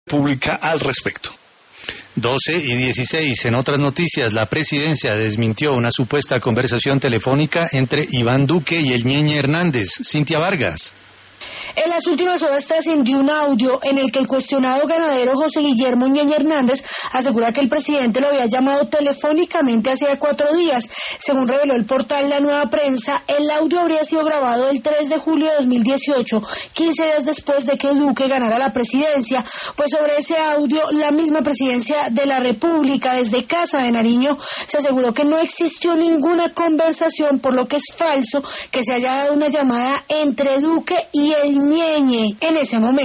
pública al respecto. 12:16. En otras noticias, la presidencia desmintió una supuesta conversación telefónica entre Iván Duque y el Ñeñe Hernández. Cintia Vargas. En las últimas horas trascendió un audio en el que el cuestionado ganadero José Guillermo Ñeñe Hernández asegura que el presidente lo había llamado telefónicamente hacía 4 días. Según reveló el portal La Nueva Prensa, el audio habría sido grabado el 3 de julio de 2018, 15 días después de que Duque ganara la presidencia. Pues sobre ese audio, la misma presidencia de la República, desde Casa de Nariño, se aseguró que no existió ninguna conversación, por lo que es falso que se haya dado una llamada entre Duque y el Ñeñe en ese momento.